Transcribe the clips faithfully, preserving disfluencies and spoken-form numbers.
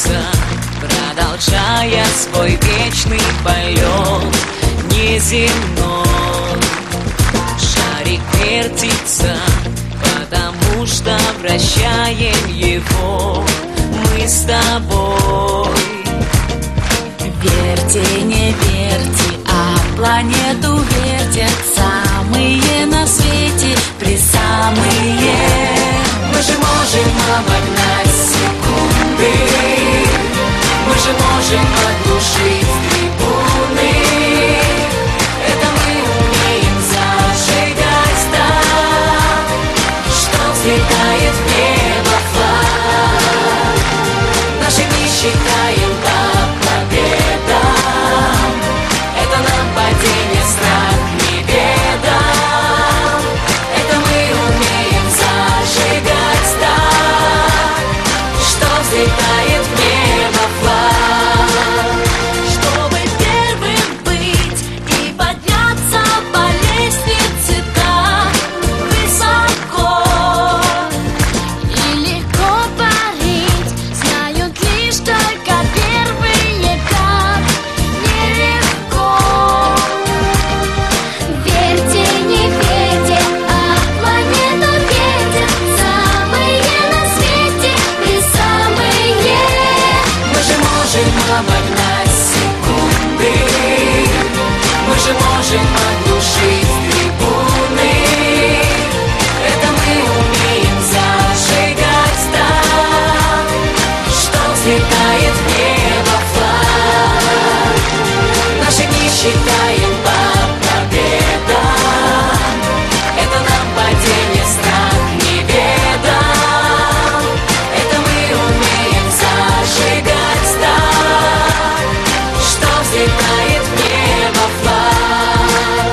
вертится, продолжая свой вечный полет неземной. Шарик вертится, потому что вращаем его мы с тобой. Верьте, не верьте, а планету вертят самые на свете пресамые. Мы же можем обогнать секунды, мы же можем оглушить трибуны. Это мы умеем зажигать так, что взлетает в небо флаг. Нашими считаем по победам, это нам падение, страх неведом. Это мы умеем зажигать так, что взлетает в небо флаг. Чтобы первым быть и подняться по лестнице так высоко и легко парить, знают лишь только первые, как нелегко. Верьте, не верьте, а планету вертят самые на свете пресамые. Мы же можем обогнать секунды, мы же можем оглушить трибуны. Это мы умеем зажигать так, что взлетает в небо флаг. Наши дни считаем по победам, это нам падение, страх неведом. Это мы умеем зажигать так, что взлетает в небо флаг.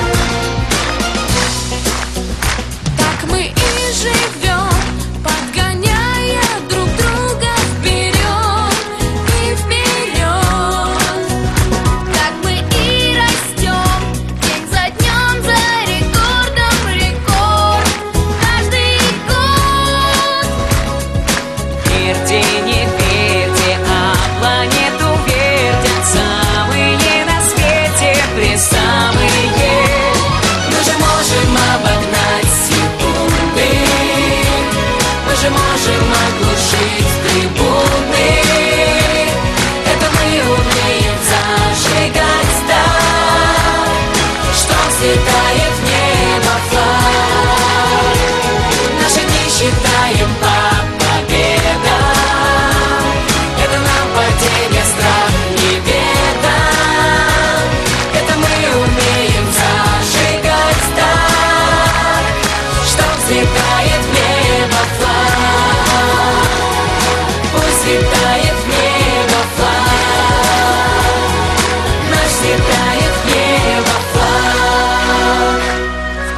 Так мы и живем, подгоняя друг друга вперед и вперед. Так мы и растем, день за днем, за рекордом рекорд каждый год. Верьте, не верьте, а планету вертят самые на свете пресамые. Мы же можем обогнать секунды, мы же можем оглушить трибуны. Это мы умеем зажигать так, что взлетает в небо флаг. Наши дни считаем по победам, это нам падение, страх неведом. Это мы умеем зажигать так, что взлетает